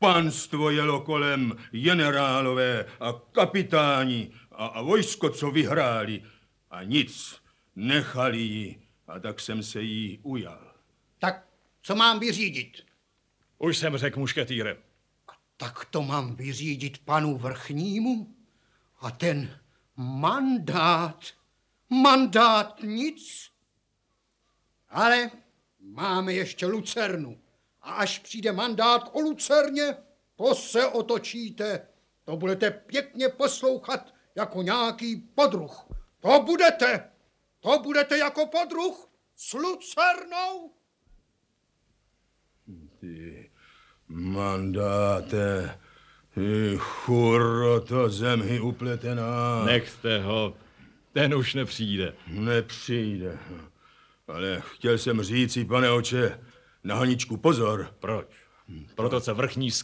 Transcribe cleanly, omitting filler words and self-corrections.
Panstvo jelo kolem, generálové a kapitáni a vojsko, co vyhráli. A nic, nechali ji, a tak jsem se jí ujal. Tak co mám vyřídit? Už jsem řekl, mušketýre. Tak to mám vyřídit panu vrchnímu? A ten mandát nic. Ale máme ještě lucernu. A až přijde mandát o lucerně, to se otočíte. To budete pěkně poslouchat jako nějaký podruh. To budete jako podruh s lucernou. Ty mandáte, ty churoto zemhy upletená. Nechte ho, ten už nepřijde. Nepřijde. Ale chtěl jsem říci, pane oče, na Haničku pozor. Proč? Proto, co vrchní